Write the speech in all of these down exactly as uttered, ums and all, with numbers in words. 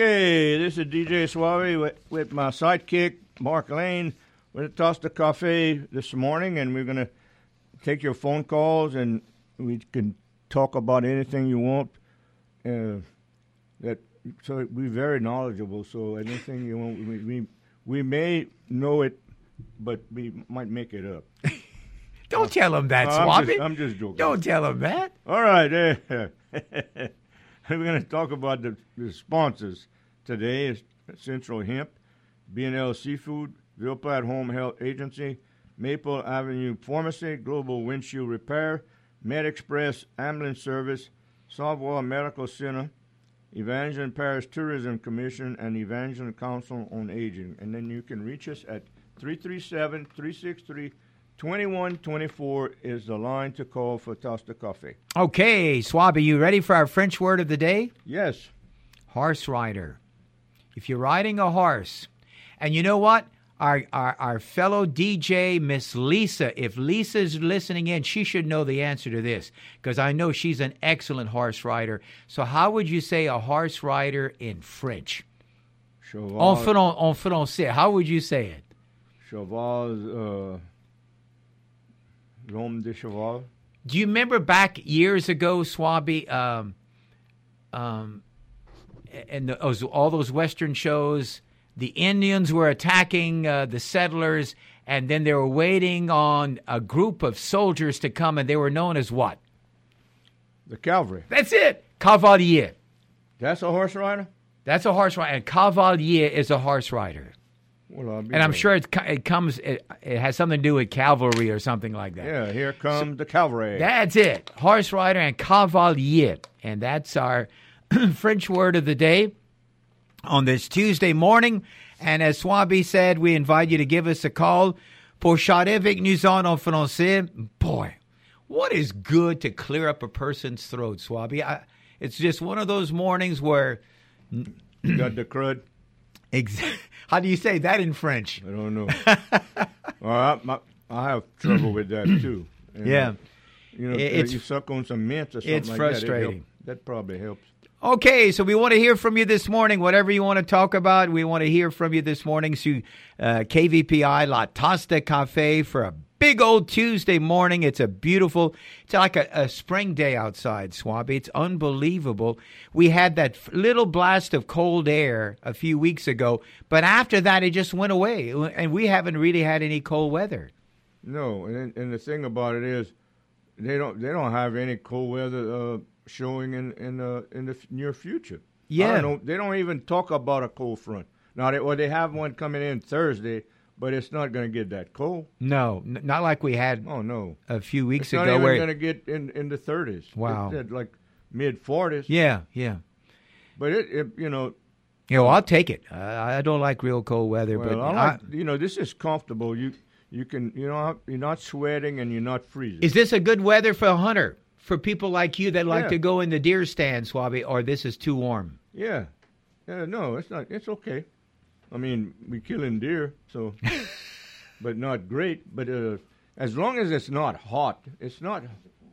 Okay, this is D J Suave with, with my sidekick, Mark Lane. We're going to toss the cafe this morning, and we're going to take your phone calls, and we can talk about anything you want. Uh, that so we're very knowledgeable. So anything you want, we we, we may know it, but we might make it up. Don't uh, tell him that, no, Suave. I'm just, I'm just joking. Don't tell him that. All right. Uh, we're going to talk about the, the sponsors today. Is Central Hemp, B and L Seafood, Ville Platte Home Health Agency, Maple Avenue Pharmacy, Global Windshield Repair, MedExpress Ambulance Service, Savoy Medical Center, Evangeline Parish Tourism Commission, and Evangeline Council on Aging. And then you can reach us at three three seven, three six three, two one two four is the line to call for Tosta Coffee. Okay, Swab, are you ready for our French word of the day? Yes. Horse rider. If you're riding a horse, and you know what? Our, our our fellow D J, Miss Lisa, if Lisa's listening in, she should know the answer to this, because I know she's an excellent horse rider. So how would you say a horse rider in French? Cheval. En, fran- en français, how would you say it? Cheval, uh, l'homme de cheval. Do you remember back years ago, Swabby, um, um, and the, oh, all those Western shows, the Indians were attacking uh, the settlers, and then they were waiting on a group of soldiers to come, and they were known as what? The cavalry. That's it. Cavalier. That's a horse rider? That's a horse rider, and cavalier is a horse rider. Well, I'll be and I'm ready. sure it, it comes. It, it has something to do with cavalry or something like that. Yeah, here comes so, the cavalry. That's it. Horse rider and cavalier, and that's our French word of the day on this Tuesday morning. And as Swabi said, we invite you to give us a call. Pour chanter avec nous en français. Boy, what is good to clear up a person's throat, Swabi? I, it's just one of those mornings where... You got the crud? Exactly. How do you say that in French? I don't know. well, I, I have trouble with that, too. And, yeah. Uh, you know, it's, you suck on some mint or something it's like frustrating. that. It help, that probably helps. Okay, so we want to hear from you this morning. Whatever you want to talk about, we want to hear from you this morning. So, uh, K V P I La Tosta Cafe for a big old Tuesday morning. It's a beautiful, it's like a, a spring day outside, Swabby. It's unbelievable. We had that little blast of cold air a few weeks ago, but after that, it just went away, and we haven't really had any cold weather. No, and and the thing about it is, they don't they don't have any cold weather uh, showing in in the in the near future. Yeah, I don't know, they don't even talk about a cold front now. They, well, they have one coming in Thursday. But it's not going to get that cold. No, n- not like we had. Oh no, a few weeks it's ago. Not even where going to get in, in the thirties. Wow, it's like mid forties. Yeah, yeah. But it, it you know, you know, I'll take it. I, I don't like real cold weather, well, but I like, I, you know, this is comfortable. You you can you know you're not sweating and you're not freezing. Is this a good weather for a hunter? For people like you that like yeah. to go in the deer stand, Swabby, or this is too warm? Yeah, yeah. No, it's not. It's okay. I mean, we killing deer, so. But not great. But uh, as long as it's not hot, it's not.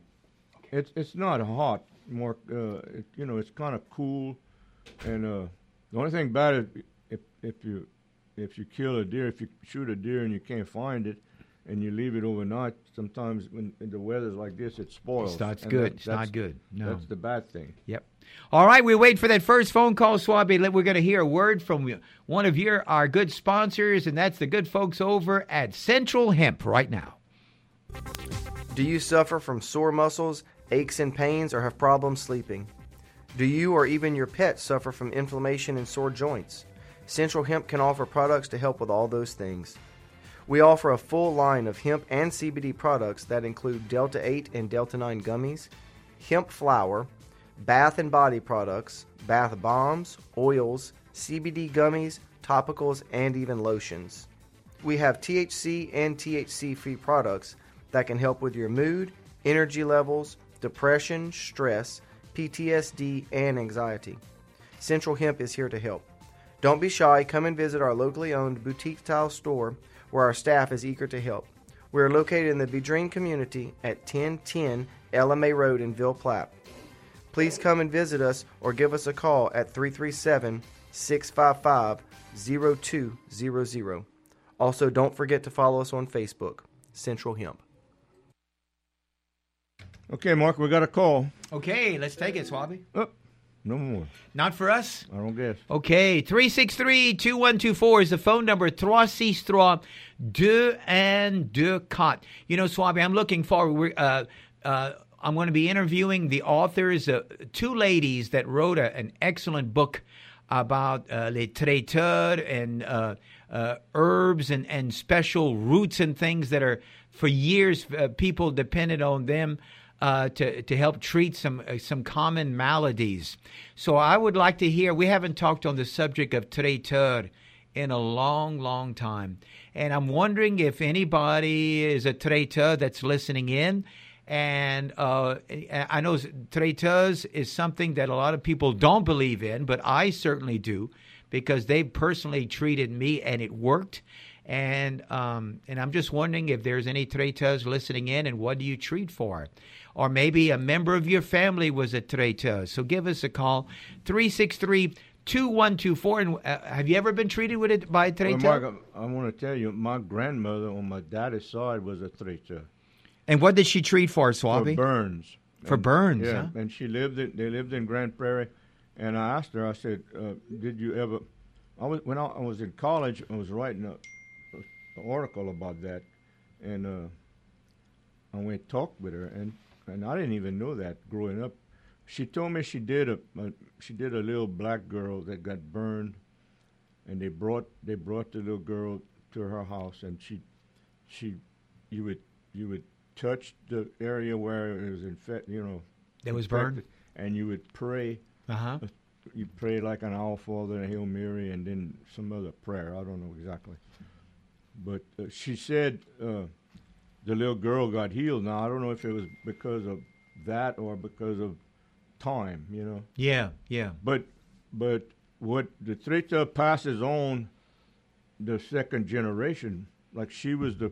It's it's not hot. More, uh, it, you know, it's kind of cool. And uh, the only thing bad is if if you if you kill a deer, if you shoot a deer and you can't find it, and you leave it overnight, sometimes when the weather's like this, it spoils. It's not and good. That, it's not good. No, that's the bad thing. Yep. All right, we wait for that first phone call, Swabby. We're going to hear a word from one of your our good sponsors, and that's the good folks over at Central Hemp right now. Do you suffer from sore muscles, aches and pains, or have problems sleeping? Do you or even your pet suffer from inflammation and sore joints? Central Hemp can offer products to help with all those things. We offer a full line of hemp and C B D products that include Delta eight and Delta nine gummies, hemp flour, bath and body products, bath bombs, oils, C B D gummies, topicals, and even lotions. We have T H C and T H C-free products that can help with your mood, energy levels, depression, stress, P T S D, and anxiety. Central Hemp is here to help. Don't be shy. Come and visit our locally owned boutique-style store where our staff is eager to help. We are located in the Vidrine community at ten ten L M A Road in Ville Platte. Please come and visit us or give us a call at three three seven, six five five, zero two zero zero. Also, don't forget to follow us on Facebook, Central Hemp. Okay, Mark, we got a call. Okay, let's take it, Swabby. Oh, no more. Not for us? I don't guess. Okay, three six three, two one two four is the phone number. trois six trois, deux and deux quatre. You know, Swabby, I'm looking forward. We're, uh, uh, I'm going to be interviewing the authors, uh, two ladies that wrote a, an excellent book about uh, les traiteurs and uh, uh, herbs and, and special roots and things that are, for years, uh, people depended on them uh, to, to help treat some uh, some common maladies. So I would like to hear, we haven't talked on the subject of traiteur in a long, long time. And I'm wondering if anybody is a traiteur that's listening in. And uh, I know traiteurs is something that a lot of people don't believe in, but I certainly do, because they personally treated me and it worked. And um, and I'm just wondering if there's any traiteurs listening in, and what do you treat for? Or maybe a member of your family was a traiteur. So give us a call, three six three, two one two four. And uh, have you ever been treated with it by a traiteur? Well, Mark, I, I want to tell you, my grandmother on my daddy's side was a traiteur. And what did she treat for, Swabby? For burns. For and, burns, yeah, huh? And she lived in, they lived in Grand Prairie. And I asked her, I said, uh, did you ever, I was, when I, I was in college, I was writing a, a, an article about that. And uh, I went and talked with her, and, and I didn't even know that growing up. She told me she did a, a she did a little black girl that got burned, and they brought they brought the little girl to her house, and she she you would you would touch the area where it was infected, you know, that was burned, and you would pray. Uh-huh. You pray like an Our Father and a Hail Mary, and then some other prayer. I don't know exactly, but uh, she said uh, the little girl got healed. Now I don't know if it was because of that or because of time, you know. Yeah, yeah. But but what the traiteur passes on the second generation, like she was the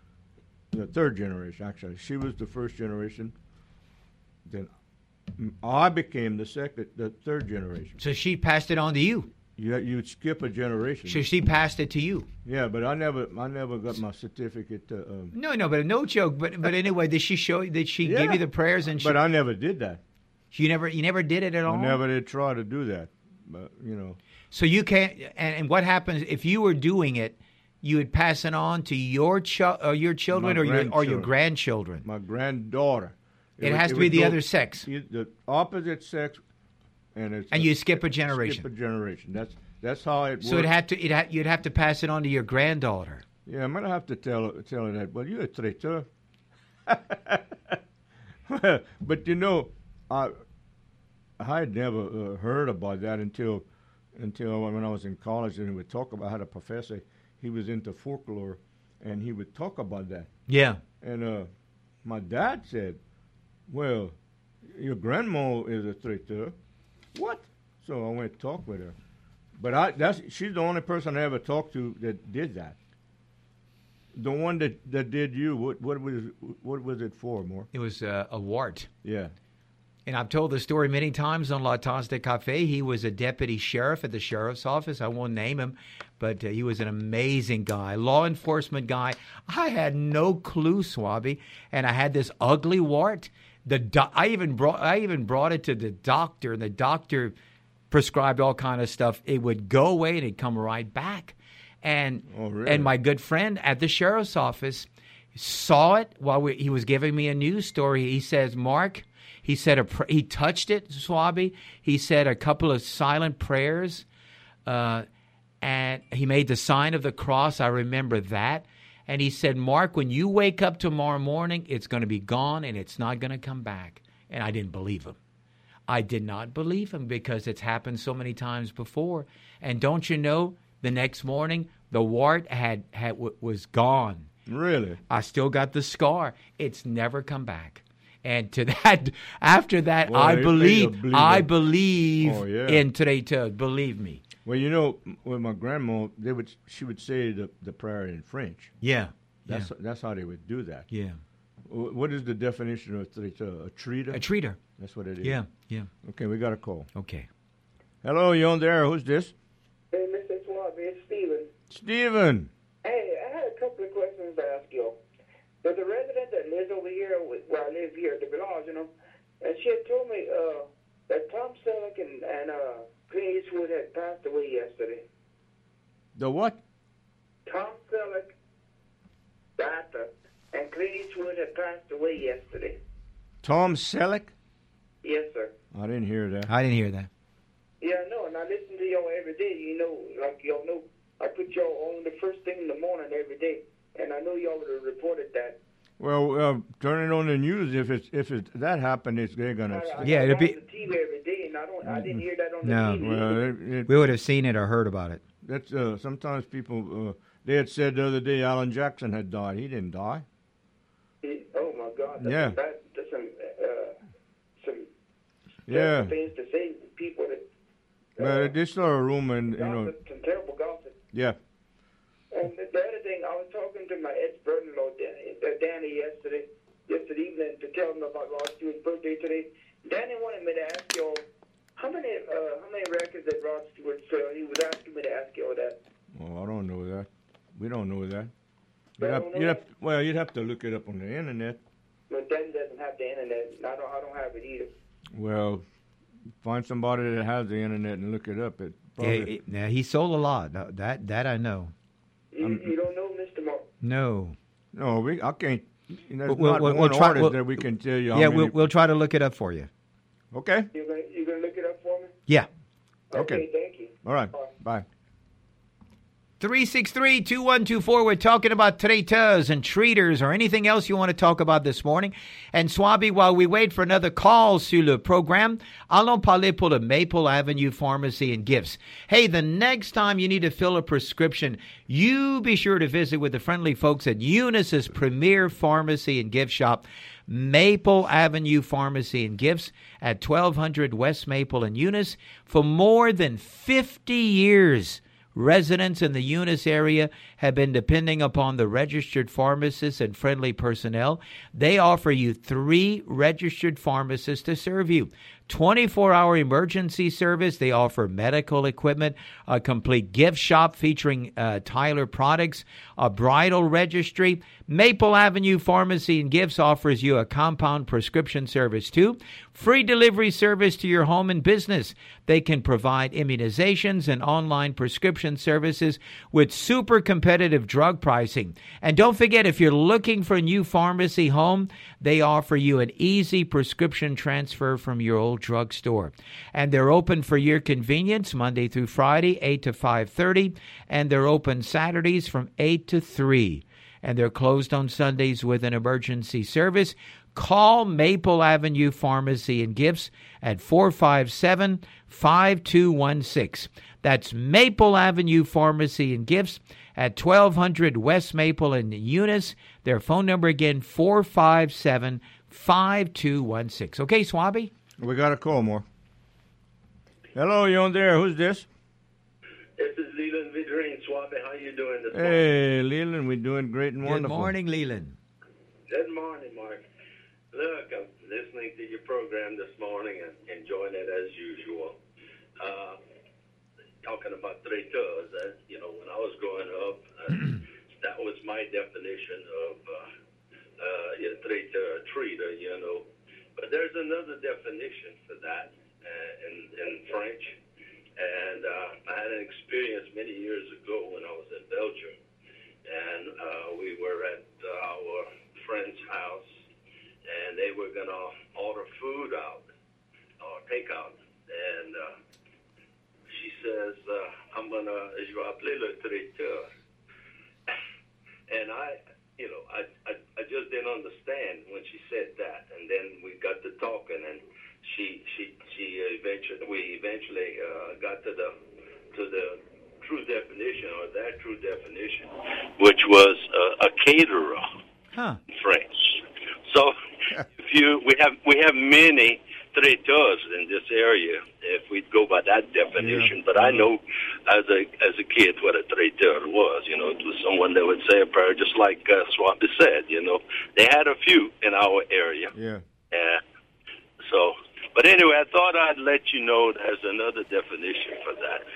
the third generation, actually. She was the first generation. Then I became the second, the third generation. So she passed it on to you. You you'd skip a generation. So she passed it to you. Yeah, but I never I never got my certificate. To, um, no, no, but no joke. But but anyway, did she show? Did she yeah, give you the prayers? And she, but I never did that. You never you never did it at all. I never did try to do that. But you know. So you can't. And, and what happens if you were doing it? You would pass it on to your ch- or your children, or your or your grandchildren. My granddaughter. It, it has would, to be the other sex. The opposite sex, and it's and a, you skip a generation. Skip a generation. That's that's how it. So works. it had to. It had, you'd have to pass it on to your granddaughter. Yeah, I'm gonna have to tell her, tell her that. Well, you're a traiteur. But you know, I I had never uh, heard about that until until when I was in college, and we would talk about. I had a professor. He was into folklore, and he would talk about that. Yeah. And uh, my dad said, well, your grandma is a traiteur. What? So I went to talk with her. But I that's she's the only person I ever talked to that did that. The one that, that did you, what what was what was it for, more? It was uh, a wart. Yeah. And I've told the story many times on La Tasse de Café. He was a deputy sheriff at the sheriff's office. I won't name him, but uh, he was an amazing guy, law enforcement guy. I had no clue, Swabby, and I had this ugly wart. The do- I even brought I even brought it to the doctor, and the doctor prescribed all kind of stuff. It would go away, and it'd come right back. And oh, really? And my good friend at the sheriff's office saw it while we, he was giving me a news story. He says, Mark. He said a pr- he touched it, Swabby. He said a couple of silent prayers, uh, and he made the sign of the cross. I remember that. And he said, Mark, when you wake up tomorrow morning, it's going to be gone and it's not going to come back. And I didn't believe him. I did not believe him because it's happened so many times before. And don't you know, the next morning, the wart had, had w- was gone. Really? I still got the scar. It's never come back. And to that, after that, well, I they, believe, they I believe oh, yeah. in traiteurs. Believe me. Well, you know, with my grandma, they would she would say the, the prayer in French. Yeah, that's yeah. that's how they would do that. Yeah. What is the definition of traiteur? A treater? A treater. That's what it is. Yeah, yeah. Okay, we got a call. Okay. Hello, you on there? Who's this? it's Stephen. Stephen. Hey, I had a couple of questions to ask you. There's a resident that lives over here where I live here at the Village, you know, and she had told me uh, that Tom Selleck and, and uh, Clint Eastwood had passed away yesterday. The what? Tom Selleck, the actor, and Clint Eastwood had passed away yesterday. Tom Selleck? Yes, sir. I didn't hear that. I didn't hear that. Yeah, no, and I listen to y'all every day. You know, like y'all know, I put y'all on the first thing in the morning every day, and I know y'all would have reported that. Well, uh, turn it on the news. If it's if it that happened, it's they're gonna. I, I, Yeah, I it'll watch be- the T V every day, and I don't. I didn't hear that on the No. T V. Well, it, it, We would have seen it or heard about it. that's uh, sometimes people. Uh, they had said the other day Alan Jackson had died. He didn't die. He- oh my God! That's Yeah. some, bad, that's some uh, some Yeah. terrible things to say. People that. Well, they saw a rumor, and you know, gossip, some terrible gossip. yeah. And the, the other thing, I was talking to my ex-brother-in-law, Danny, uh, Danny yesterday, yesterday evening, to tell him about Rod Stewart's birthday today. Danny wanted me to ask y'all, how many uh, how many records did Rod Stewart sell? He was asking me to ask y'all that. Well, I don't know that. We don't know that. You You'd have, don't know you'd have, that? well, you'd have to look it up on the internet. But Danny doesn't have the internet, and I don't, I don't have it either. Well, find somebody that has the internet and look it up. It Yeah, probably, it- yeah, he sold a lot. No, That that I know. You, Um, you don't know, Mister Mark? No. no, we. I can't. There's We'll- not we'll- one we'll try- artist we'll- that we can tell you. How Yeah, many, we'll we'll try to look it up for you. Okay. You're gonna you're gonna look it up for me? Yeah. Okay. Thank you. All right. All right. Bye. three six three, two one two four. We're talking about traiteurs and treaters or anything else you want to talk about this morning. And Swabi, while we wait for another call sur le programme, allons parler pour le Maple Avenue Pharmacy and Gifts. Hey, the next time you need to fill a prescription, you be sure to visit with the friendly folks at Eunice's premier pharmacy and gift shop, Maple Avenue Pharmacy and Gifts at twelve hundred West Maple in Eunice. For more than fifty years, residents in the Eunice area have been depending upon the registered pharmacists and friendly personnel. They offer you three registered pharmacists to serve you. twenty-four hour emergency service. They offer medical equipment, a complete gift shop featuring uh, Tyler products, a bridal registry. Maple Avenue Pharmacy and Gifts offers you a compound prescription service too. Free delivery service to your home and business. They can provide immunizations and online prescription services with super competitive drug pricing. And don't forget, if you're looking for a new pharmacy home, they offer you an easy prescription transfer from your old drugstore. And they're open for your convenience Monday through Friday, eight to five thirty, and they're open Saturdays from eight to three. And they're closed on Sundays with an emergency service. Call Maple Avenue Pharmacy and Gifts at four five seven, five two one six. That's Maple Avenue Pharmacy and Gifts at twelve hundred West Maple in Eunice. Their phone number again, four five seven, five two one six. Okay, Swabi? We got a call more. Hello, you on there? Who's this? This is Leland Vidrine, Swabi. How you doing this morning? Hey, Leland, we're doing great and Good wonderful. morning, Leland. Good morning, Mark. Look, I'm listening to your program this morning and enjoying it as usual. Uh, talking about traiteurs, uh, you know, when I was growing up, uh, that was my definition of uh, uh, yeah, traiteur, treater, you know. But there's another definition for that uh, in, in French. And uh, I had an experience many years ago when I was in Belgium. And uh, we were at uh, our friend's house, and they were going to order food out or take out. And uh, she says, uh, I'm going to, je vais appeler le traiteur. And I, you know, I, I, I just didn't understand when she said that. And then we got to talking, and she, she, she eventually, we eventually uh, got to the, to the true definition, or that true definition, which was uh, a caterer Huh. in French. So if you, we have, we have many traiteurs in this area, if we go by that definition. Yeah. But I know as a as a kid what a traiteur was. You know, it was someone that would say a prayer, just like uh, Swampy said. You know, they had a few in our area. Yeah. Yeah. So, but anyway, I thought I'd let you know there's another definition for that.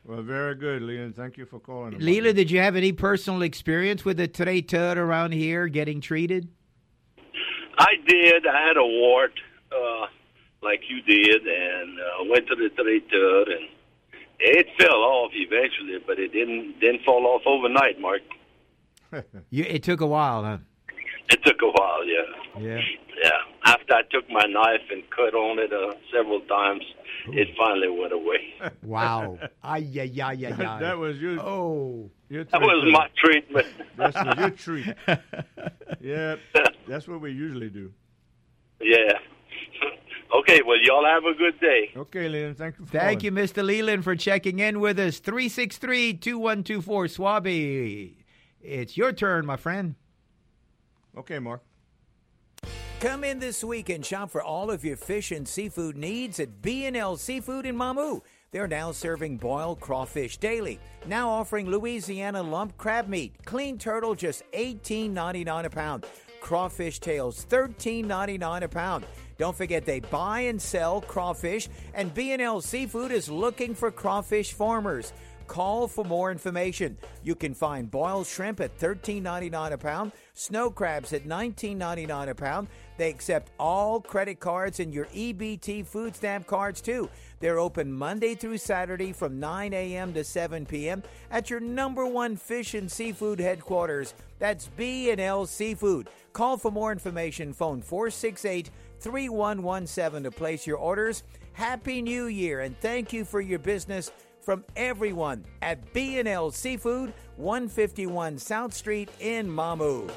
Well, very good, Leland. Thank you for calling. about Leela, that. did you have any personal experience with the traiteur around here getting treated? I did. I had a wart, uh, like you did, and uh, went to the traiteur, and it fell off eventually, but it didn't didn't fall off overnight, Mark. You, it took a while, huh? It took a while, yeah. Yeah. Yeah. After I took my knife and cut on it uh, several times, it finally went away. Wow. Ay, ay, ay, ay, That, ay. that was your, Oh. your That was treat. my treatment. That was your treat. Yeah, that's what we usually do. Yeah. Okay, well, y'all have a good day. Okay, Leland, thank you for Thank calling. you, Mister Leland, for checking in with us. three six three, two one two four, Swabby. It's your turn, my friend. Okay, Mark. Come in this week and shop for all of your fish and seafood needs at B and L Seafood in Mamu. They're now serving boiled crawfish daily. Now offering Louisiana lump crab meat. Clean turtle just eighteen ninety-nine a pound. Crawfish tails thirteen ninety-nine a pound. Don't forget they buy and sell crawfish, and B and L Seafood is looking for crawfish farmers. Call for more information. You can find boiled shrimp at thirteen ninety-nine a pound, snow crabs at nineteen ninety-nine a pound. They accept all credit cards and your E B T food stamp cards too. They're open Monday through Saturday from nine a.m. to seven p.m. at your number one fish and seafood headquarters. That's B and L Seafood. Call for more information. Phone four six eight, three one one seven to place your orders. Happy New Year, and thank you for your business from everyone at B and L Seafood, one fifty-one South Street in Mamu.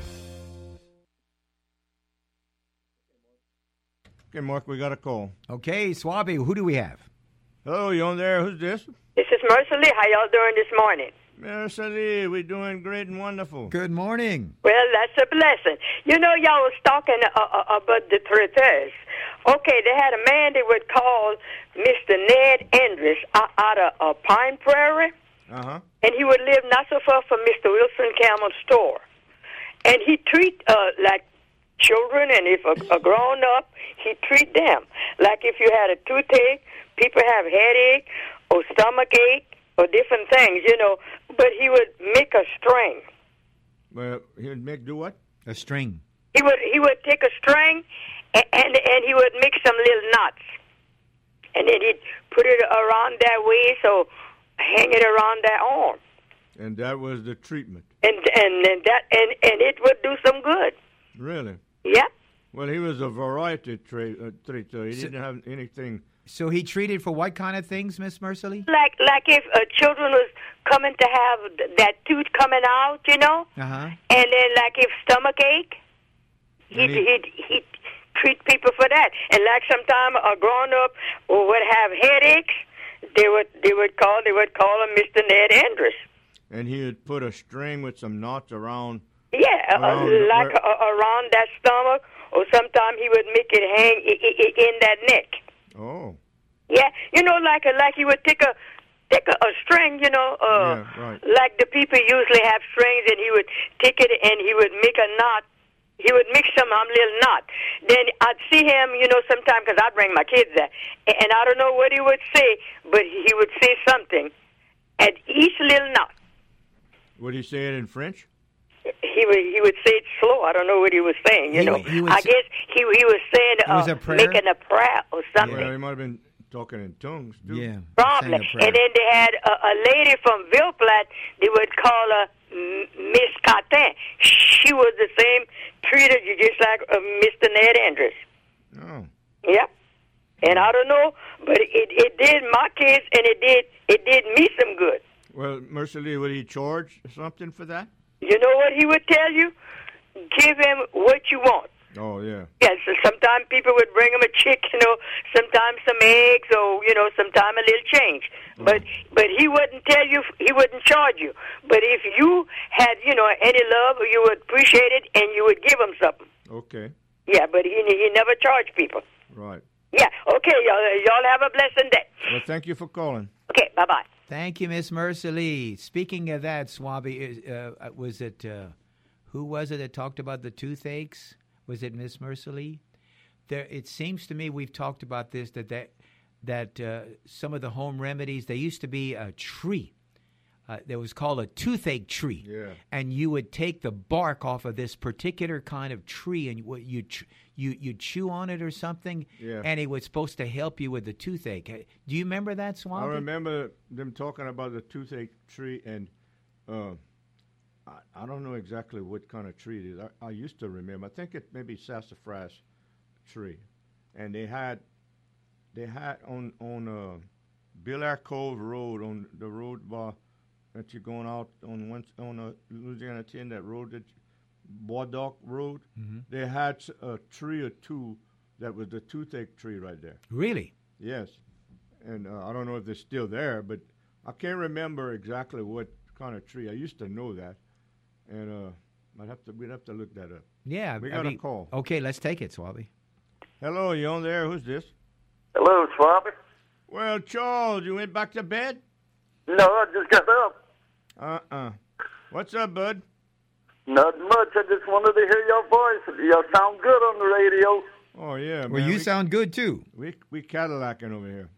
Okay, Mark, we got a call. Okay, Swabby, who do we have? Hello, you on there? Who's this? This is Mercy Lee. How y'all doing this morning? Mercy, we're doing great and wonderful. Good morning. Well, that's a blessing. You know, y'all was talking uh, uh, about the traiteurs. Okay, they had a man they would call Mister Ned Andrus out, out of uh, Pine Prairie, Uh-huh. and he would live not so far from Mister Wilson Campbell's store. And he treat uh, like children, and if a, a grown up, he treat them. Like if you had a toothache, people have headache or stomach ache or different things, you know. But he would make a string. Well, he would make do what? A string. He would he would take a string and, and and he would make some little knots, and then he'd put it around that way, so hang it around that arm, And that was the treatment. and and, and that and, and it would do some good. Really? Yeah. Well, he was a variety tra- uh, traitor. He So- didn't have anything. So he treated for what kind of things, Miss Merciley? Like like if uh, children was coming to have th- that tooth coming out, you know, Uh-huh. and then like if stomach ache, he'd And he- he'd, he'd treat people for that. And like sometime a grown up would have headaches, they would they would call they would call him Mister Ned Andrus. And he would put a string with some knots around. Yeah, uh, Around the- like where- uh, around that stomach, or sometimes he would make it hang I- I- I- in that neck. Oh. Yeah, you know, like a, like he would take a take a, a string, you know, uh, Yeah, right. like the people usually have strings, and he would take it and he would make a knot. He would mix some um, little knot. Then I'd see him, you know, sometime because I'd bring my kids there, and I don't know what he would say, but he would say something at each little knot. Would he say it in French? He would he would say it slow. I don't know what he was saying. You He know, would- he would I say- guess he he was saying It was uh, a prayer? making a prayer or something. Well, he might have been talking in tongues, too. Yeah. Probably. saying a prayer. And then they had a, a lady from Ville Platte. They would call her M- Miss Cartin. She was the same treated you just like uh, Mister Ned Andrus. Oh. Yeah. And I don't know, but it it did my kids, and it did it did me some good. Well, Mercy Lee, would he charge something for that? You know what he would tell you? Give him what you want. Oh, yeah. Yes, so sometimes people would bring him a chicken, or sometimes some eggs, or you know, sometimes a little change. But but he wouldn't tell you, he wouldn't charge you. But if you had, you know, any love, you would appreciate it, and you would give him something. Okay. Yeah, but he he never charged people. Right. Yeah, okay, y'all, y'all have a blessed day. Well, thank you for calling. Okay, bye bye. Thank you, Miss Merciley. Speaking of that, Swabby, is, uh, was it, uh, who was it that talked about the toothaches? Was it Miss Merciley? There, it seems to me we've talked about this, that, that that uh, some of the home remedies, there used to be a tree. Uh, that was called a toothache tree. Yeah. And you would take the bark off of this particular kind of tree and you you you you chew on it or something. Yeah. And it was supposed to help you with the toothache. Do you remember that, Swampy? I remember them talking about the toothache tree, and uh, I, I don't know exactly what kind of tree it is. I, I used to remember. I think it may be sassafras tree, and they had they had on on uh, Bill Air Cove Road, on the road by that you're going out on one on uh, Louisiana ten, that road, that Bois Road. Mm-hmm. They had a tree or two that was the toothache tree right there. Really? Yes, and uh, I don't know if they're still there, but I can't remember exactly what kind of tree. I used to know that, and uh, I'd have to we'd have to look that up. Yeah. We I got mean, a call. Okay, let's take it, Swabby. Hello, you on there? Who's this? Hello, Swampy. Well, Charles, you went back to bed? No, I just got up. Uh-uh. What's up, bud? Not much. I just wanted to hear your voice. You sound good on the radio. Oh yeah, man. Well, you we, sound good too. we we Cadillacing over here.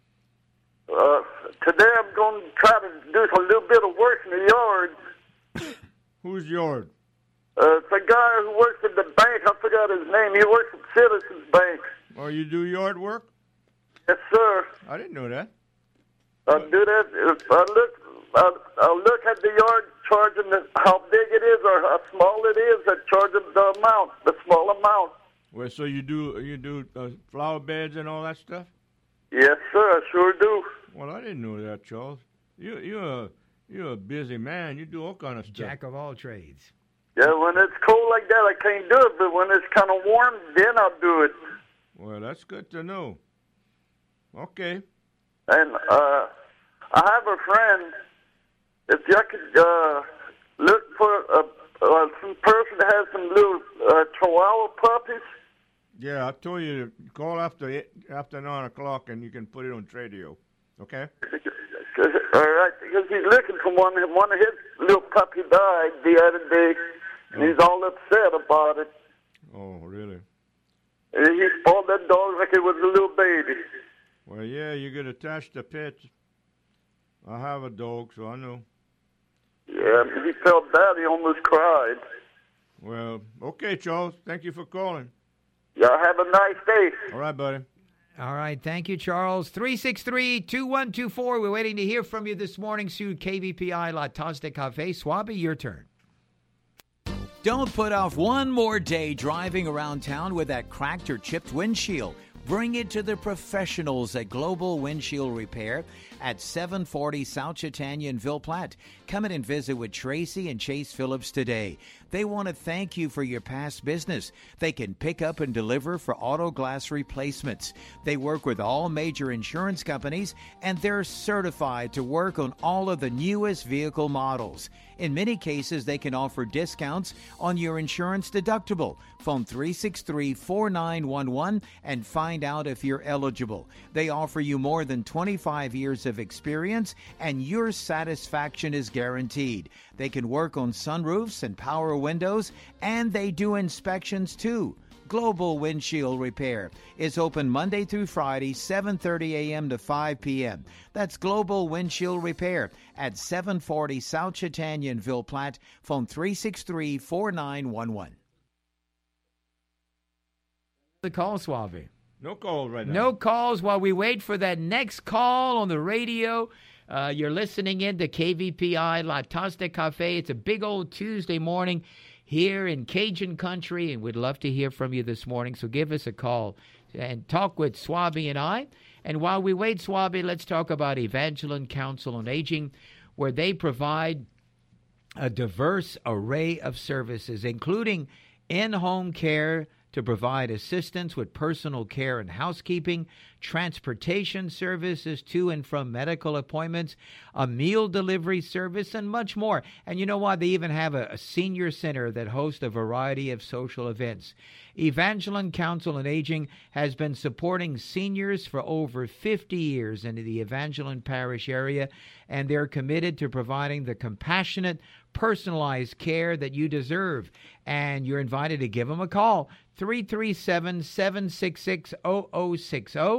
Uh, today I'm going to try to do a little bit of work in the yard. Who's yours? Uh, it's a guy who works at the bank. I forgot his name. He works at Citizens Bank. Oh, you do yard work? Yes, sir. I didn't know that. I do that. If I look, I, I look at the yard, charging the, how big it is or how small it is. I charge them the amount, the small amount. Well, so you do you do uh, flower beds and all that stuff? Yes, sir. I sure do. Well, I didn't know that, Charles. You you're a you're a busy man. You do all kind of stuff. Jack of all trades. Yeah, when it's cold like that, I can't do it. But when it's kind of warm, then I'll do it. Well, that's good to know. Okay. And uh, I have a friend. If you could uh, look for a, uh, some person that has some little uh, Chihuahua puppies. Yeah, I told you to call after eight, after nine o'clock, and you can put it on Tradio. Okay. All right, because he's looking for one. One of his little puppy died the other day, and he's all upset about it. Oh, really? And he spoiled that dog like it was a little baby. Well, yeah, you get attached to pets. I have a dog, so I know. Yeah, he felt bad. He almost cried. Well, okay, Charles. Thank you for calling. Y'all have a nice day. All right, buddy. All right. Thank you, Charles. three six three, two one two four. We're waiting to hear from you this morning. Sue, K V P I La Tosta Cafe. Swabby, your turn. Don't put off one more day driving around town with that cracked or chipped windshield. Bring it to the professionals at Global Windshield Repair at seven forty South Chautauqua in Ville Platte. Come in and visit with Tracy and Chase Phillips today. They want to thank you for your past business. They can pick up and deliver for auto glass replacements. They work with all major insurance companies, and they're certified to work on all of the newest vehicle models. In many cases, they can offer discounts on your insurance deductible. Phone three six three, four nine one one and find out if you're eligible. They offer you more than twenty-five years of experience, and your satisfaction is guaranteed. They can work on sunroofs and power windows, and they do inspections too. Global Windshield Repair is open Monday through Friday, seven thirty a.m. to five p.m. That's Global Windshield Repair at seven forty South Chautauqua in Ville Platte. Phone three six three, four nine one one. The call, Swabby. No calls right now. No calls while we wait for that next call on the radio. Uh, you're listening in to K V P I La Tosta Cafe. It's a big old Tuesday morning here in Cajun country, and we'd love to hear from you this morning. So give us a call and talk with Swabby and I. And while we wait, Swabby, let's talk about Evangeline Council on Aging, where they provide a diverse array of services, including in-home care to provide assistance with personal care and housekeeping, transportation services to and from medical appointments, a meal delivery service, and much more. And you know what? They even have a, a senior center that hosts a variety of social events. Evangeline Council on Aging has been supporting seniors for over fifty years in the Evangeline Parish area, and they're committed to providing the compassionate, personalized care that you deserve. And you're invited to give them a call, three three seven, seven six six, zero zero six zero.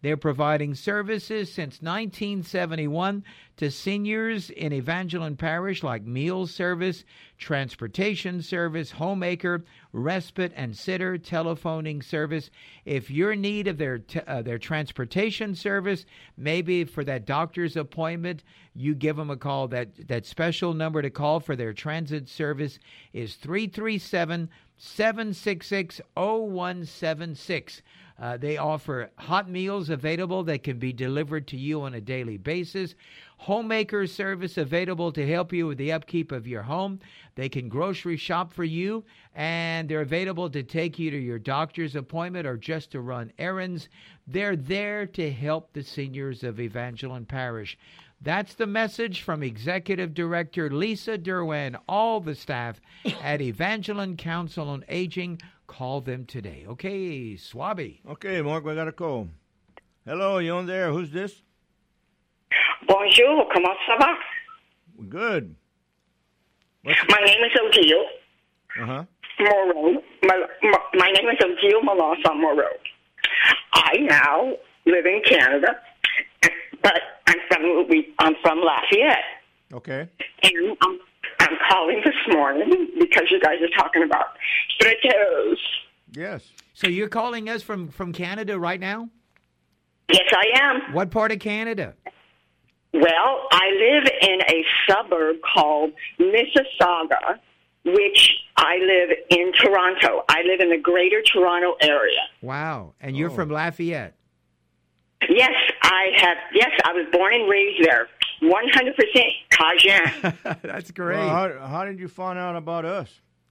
They're providing services since nineteen seventy-one to seniors in Evangeline Parish like meal service, transportation service, homemaker, respite and sitter, telephoning service. If you're in need of their t- uh, their transportation service, maybe for that doctor's appointment, you give them a call. That, that special number to call for their transit service is three three seven, seven six six, zero one seven six. Uh, they offer hot meals available that can be delivered to you on a daily basis. Homemaker service available to help you with the upkeep of your home. They can grocery shop for you, and they're available to take you to your doctor's appointment or just to run errands. They're there to help the seniors of Evangeline Parish. That's the message from Executive Director Lisa Derwan, all the staff at Evangeline Council on Aging. Call them today. Okay, Swabby. Okay, Mark, we got a call. Hello, you on there? Who's this? Bonjour, comment ça va? Good. What's my name is Odile Uh-huh. Moreau. My, my, my name is Odile Melanson Moreau. I now live in Canada, but I'm from I'm from Lafayette. Okay. And I'm, I'm calling this morning because you guys are talking about fritters. Yes. So you're calling us from, from Canada right now? Yes, I am. What part of Canada? Well, I live in a suburb called Mississauga, which I live in Toronto. I live in the greater Toronto area. Wow. And you're Oh. from Lafayette? Yes, I have. Yes, I was born and raised there. one hundred percent Cajun. That's great. Well, how, how did you find out about us?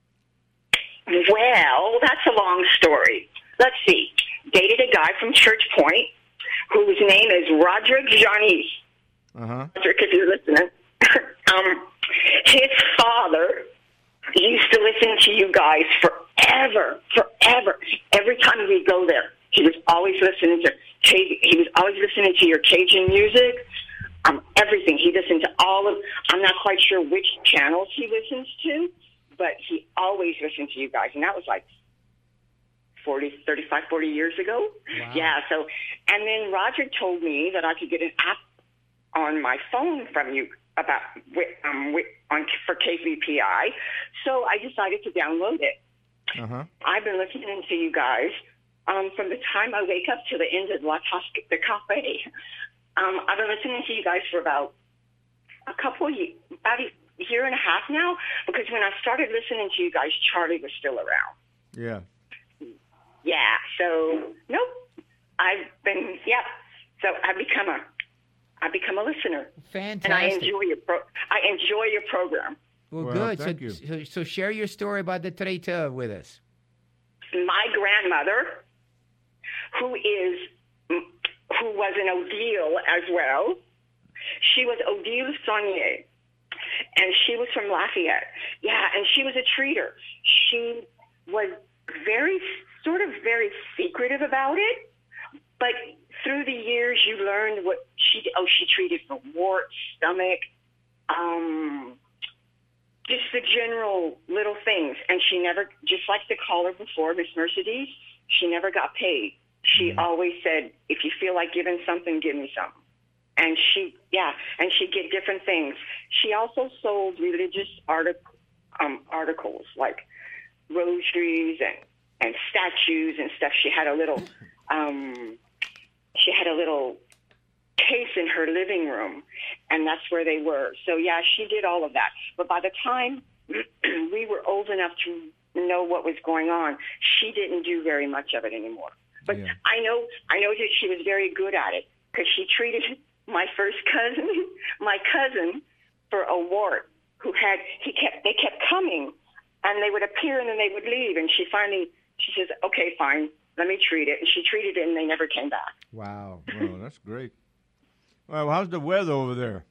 Well, that's a long story. Let's see. Dated a guy from Church Point whose name is Roderick Johnny. Uh-huh. Roderick, if you're listening. um, his father used to listen to you guys forever, forever. Every time we go there, he was always listening to he was always listening to your Cajun music, um, everything. He listened to all of. I'm not quite sure which channels he listens to, but he always listened to you guys, and that was like forty, thirty-five, forty years ago. Wow. Yeah. So, and then Roger told me that I could get an app on my phone from you about um with, on for K V P I. So I decided to download it. Uh-huh. I've been listening to you guys um, from the time I wake up to the end of La Tasca, the cafe. Um, I've been listening to you guys for about a couple of years, about a year and a half now, because when I started listening to you guys, Charlie was still around. Yeah. Yeah, so, nope. I've been, yeah. So I've become a, I've become a listener. Fantastic. And I enjoy your pro, I enjoy your program. Well, Well, good. thank So, you. so, so share your story about the traiteur with us. My grandmother, who is, who was an Odile as well, she was Odile Saunier, and she was from Lafayette. Yeah, and she was a treater. She was very, sort of very secretive about it, but through the years you learned what she, oh, she treated for warts, stomach, um... just the general little things. And she never, just like the caller before, Miss Mercedes, she never got paid. She Mm-hmm. always said, if you feel like giving something, give me something. And she, yeah, and she'd get different things. She also sold religious artic- um, articles like rosaries and, and statues and stuff. She had a little, um, she had a little case in her living room, and that's where they were. So yeah, she did all of that. But by the time we were old enough to know what was going on, she didn't do very much of it anymore. But Yeah. I know, I know that she was very good at it because she treated my first cousin, my cousin, for a wart who had he kept they kept coming, and they would appear and then they would leave, and she finally she says, "Okay, fine, let me treat it," and she treated it, and they never came back. Wow. Well, that's great. Well, how's the weather over there?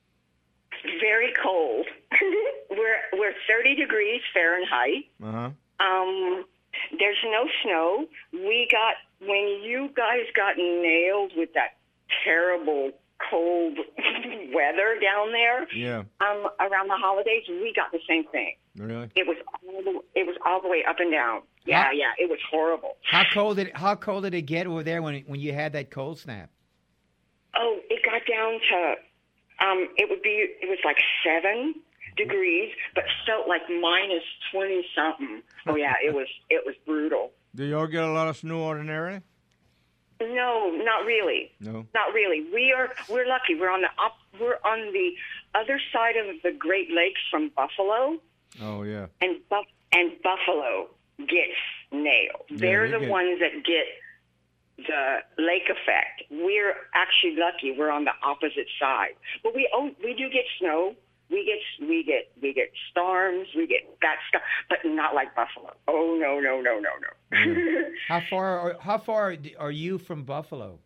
Very cold. we're we're thirty degrees Fahrenheit. Uh-huh. Um, there's no snow. We got when you guys got nailed with that terrible cold weather down there. Yeah. Um, around the holidays, we got the same thing. Really? It was all the, it was all the way up and down. Yeah, How- yeah, it was horrible. How cold did how cold did it get over there when when you had that cold snap? Oh, it got down to, um, it would be, it was like seven degrees, but felt like minus twenty something. Oh yeah, it was, it was brutal. Do y'all get a lot of snow ordinarily? No, not really. No. Not really. We are, we're lucky. We're on the up, we're on the other side of the Great Lakes from Buffalo, Oh, yeah. and Buff, and Buffalo gets nailed. Yeah, They're they the get- ones that get the lake effect. We're actually lucky. We're on the opposite side, but we oh, we do get snow. We get we get we get storms. We get that stuff, but not like Buffalo. Oh no no no no no. How far are, how far are you from Buffalo?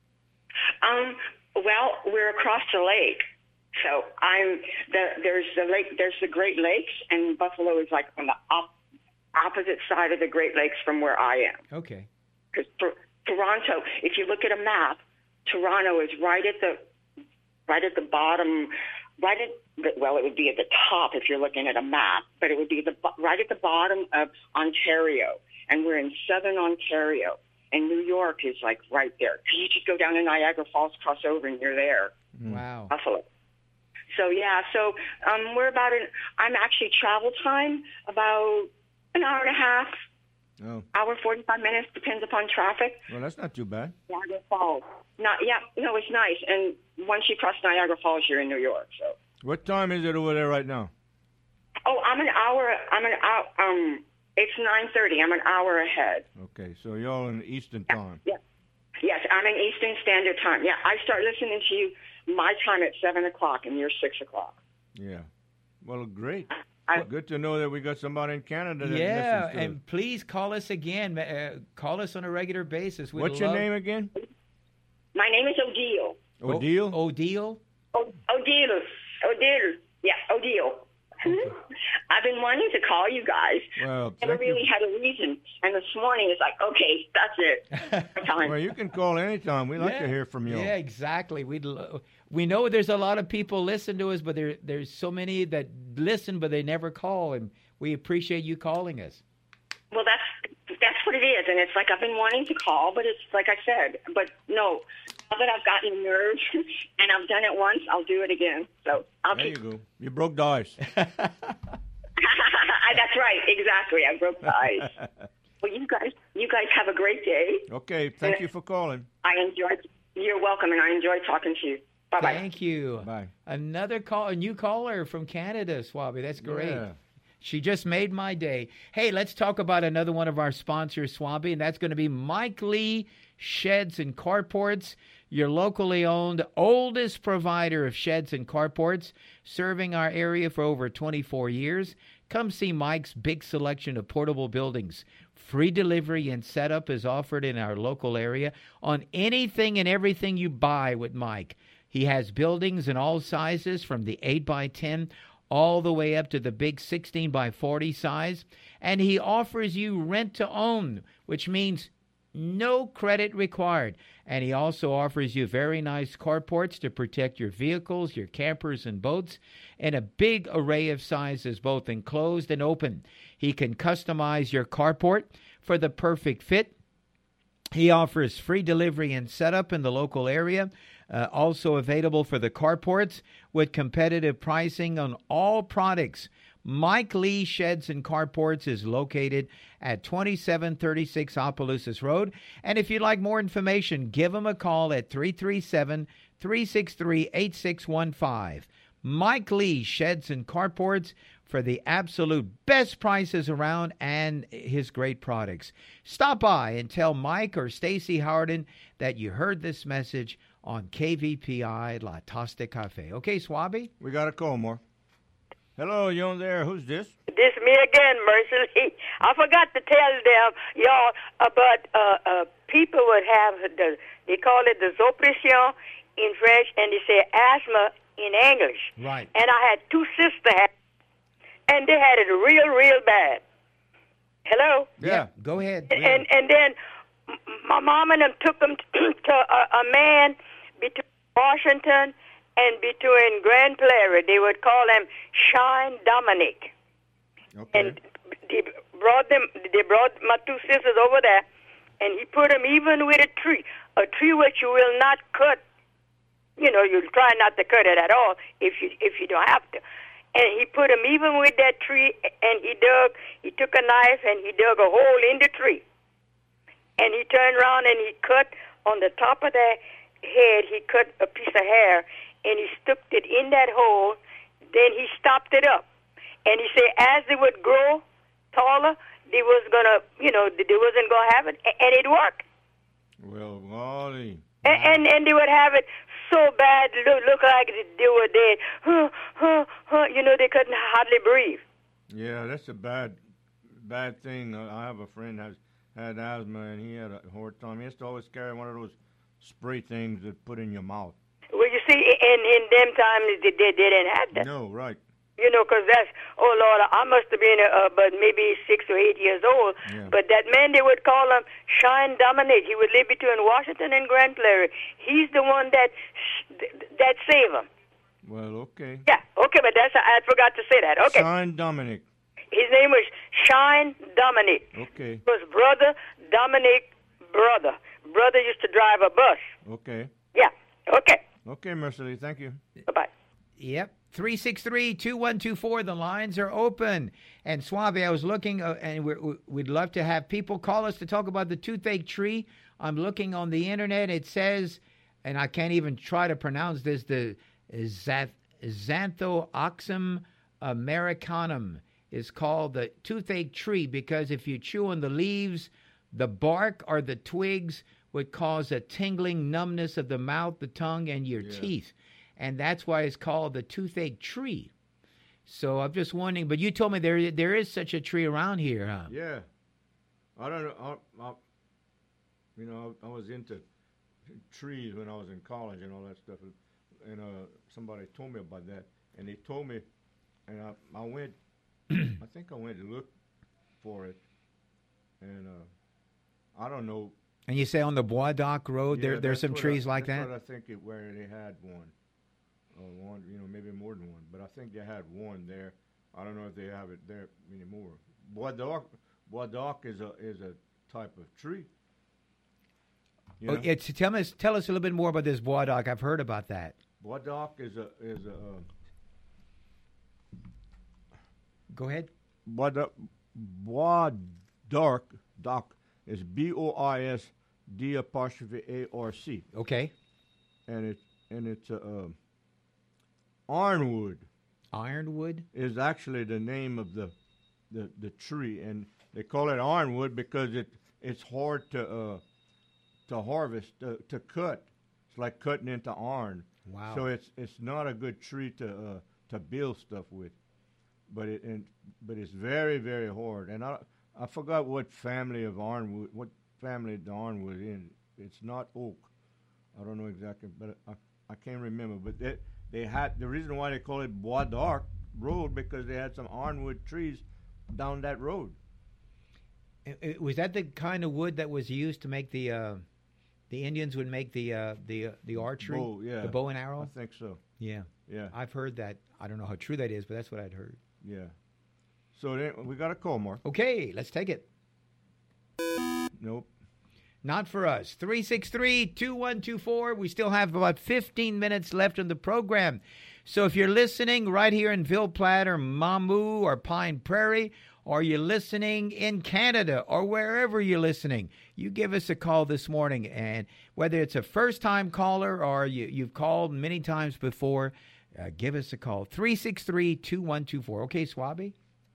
um. Well, we're across the lake, so I'm the there's the lake. There's the Great Lakes, and Buffalo is like on the op, opposite side of the Great Lakes from where I am. Okay. Because Toronto, if you look at a map, Toronto is right at the right at the bottom, right at the, well, it would be at the top if you're looking at a map, but it would be the bo- right at the bottom of Ontario, and we're in southern Ontario, and New York is like right there. You just go down to Niagara Falls, cross over, and you're there. Wow. Buffalo. So yeah, so um, we're about an. I'm actually travel time about an hour and a half. Oh, Hour forty-five minutes, depends upon traffic. well, that's not too bad. Niagara Falls. Not yeah, no, it's nice. And once you cross Niagara Falls, you're in New York. So. What time is it over there right now? Oh, I'm an hour. I'm an hour. Um, it's nine thirty. I'm an hour ahead. Okay, so y'all in Eastern time. Yeah. Yes, I'm in Eastern Standard Time. Yeah, I start listening to you my time at seven o'clock, and you're six o'clock. Yeah. Well, great. I, Good to know that we got somebody in Canada that Yeah, listens to and us. please call us again. Uh, call us on a regular basis. We'd What's your love- name again? my name is Odile. Odile? O- Odile? O- Odile. Odile. Yeah, Odile. I've been wanting to call you guys. Well, Never thank you. really had a reason. And this morning it's like, okay, that's it. I'm telling Well, you can call anytime. We like Yeah. to hear from you. Yeah, exactly. We lo- we know there's a lot of people listen to us, but there there's so many that listen but they never call, and we appreciate you calling us. Well, that's that's what it is, and it's like I've been wanting to call, but it's like I said, but no, now that I've gotten nerves and I've done it once, I'll do it again. So I'll There you keep. go. You broke the ice. That's right, exactly. I broke the ice. Well, you guys, you guys have a great day. Okay, thank you for calling. I enjoyed. You're welcome, and I enjoyed talking to you. Bye bye. Thank you. Bye. Another call, a new caller from Canada, Swabby. That's great. Yeah. She just made my day. Hey, let's talk about another one of our sponsors, Swabby, and that's going to be Mike Lee Sheds and Carports, your locally owned oldest provider of sheds and carports, serving our area for over twenty-four years. Come see Mike's big selection of portable buildings. Free delivery and setup is offered in our local area on anything and everything you buy with Mike. He has buildings in all sizes from the eight by ten all the way up to the big sixteen by forty size. And he offers you rent to own, which means no credit required. And he also offers you very nice carports to protect your vehicles, your campers, and boats in a big array of sizes, both enclosed and open. He can customize your carport for the perfect fit. He offers free delivery and setup in the local area. Uh, also available for the carports with competitive pricing on all products. Mike Lee Sheds and Carports is located at twenty-seven thirty-six Opelousas Road. And if you'd like more information, give him a call at three three seven, three six three, eight six one five. Mike Lee Sheds and Carports for the absolute best prices around and his great products. Stop by and tell Mike or Stacy Howden that you heard this message on K V P I La Tosta Cafe. Okay, Swabby? We got a call, more. Hello, you on there? Who's this? This me again, Mercy Lee. I forgot to tell them, y'all, about uh, uh, people would have the, they call it the Zopression in French, and they say asthma in English. Right. And I had two sisters, and they had it real, real bad. Hello? Yeah, go ahead. And, and and then m- my mom and them took them to a, a man between Washington and between Grand Prairie. They would call him Shine Dominic. Okay. And they brought them. They brought my two sisters over there, and he put them even with a tree, a tree which you will not cut. You know, you try not to cut it at all if you if you don't have to. And he put them even with that tree, and he dug. He took a knife and he dug a hole in the tree, and he turned around and he cut on the top of the head. He cut a piece of hair and he stuck it in that hole. Then he stopped it up, and he said, as they would grow taller, they was gonna, you know, they wasn't gonna have it, and it worked. Well, golly. And, and and they would have it so bad, look, look like they were dead. Huh, huh, huh. You know, they couldn't hardly breathe. Yeah, that's a bad, bad thing. I have a friend has had asthma, and he had a hard time. He has to always carry one of those spray things that put in your mouth. Well, you see, in in them times they, they, they didn't have that. No, right. You know, because that's, oh, Lord, I must have been uh, but maybe six or eight years old. Yeah. But that man, they would call him Shine Dominic. He would live between Washington and Grand Prairie. He's the one that that saved him. Well, okay. Yeah, okay, but that's I forgot to say that. Okay. Shine Dominic. His name was Shine Dominic. Okay. It was Brother Dominic Brother. Brother used to drive a bus. Okay. Yeah, okay. Okay, Mercedes, thank you. Bye-bye. Yep. three six three, two one two four. The lines are open. And Suave, I was looking, uh, and we're, we'd love to have people call us to talk about the toothache tree. I'm looking on the internet. It says, and I can't even try to pronounce this, the Xanth- Xanthooxum americanum is called the toothache tree because if you chew on the leaves, the bark or the twigs would cause a tingling numbness of the mouth, the tongue, and your Yeah. teeth. And that's why it's called the toothache tree. So I'm just wondering, but you told me there there is such a tree around here, huh? Yeah. I don't know. I, I, you know, I, I was into trees when I was in college and all that stuff. And uh, somebody told me about that. And they told me, and I, I went, I think I went to look for it. And uh, I don't know. And you say on the Bois d'Arc Road, Yeah, there there's that's some what trees I, like that's that? What I think it, where they had one. Uh, one, you know, maybe more than one. But I think they had one there. I don't know if they have it there anymore. Bois d'Arc, Bois d'Arc is a is a type of tree. You Oh, know? it's, tell us tell us a little bit more about this Bois d'Arc. I've heard about that. Bois d'Arc is a is a. Uh, Go ahead. Bois d'Arc, Bois d'Arc, d'Arc is B O I S D apostrophe A R C. Okay. And it's and it's a. Uh, Ironwood. Ironwood is actually the name of the, the the tree, and they call it ironwood because it it's hard to uh, to harvest to, to cut. It's like cutting into iron. Wow. So it's it's not a good tree to uh, to build stuff with, but it and, but it's very very hard. And I I forgot what family of ironwood what family the ironwood in. It's not oak. I don't know exactly, but I I can't remember. But it. They had the reason why they call it Bois d'Arc Road because they had some ironwood trees down that road. It, it, was that the kind of wood that was used to make the uh, the Indians would make the uh, the uh, the archery, bow, yeah. the bow and arrow? I think so. Yeah, yeah. I've heard that. I don't know how true that is, but that's what I'd heard. Yeah. So then we got a call, Mark. Okay, let's take it. Nope. Not for us. three six three, two one two four. We still have about fifteen minutes left in the program. So if you're listening right here in Ville Platte or Mamou or Pine Prairie, or you're listening in Canada or wherever you're listening, you give us a call this morning. And whether it's a first-time caller or you, you've called many times before, uh, give us a call. three six three, two one two four. Okay, Swabby?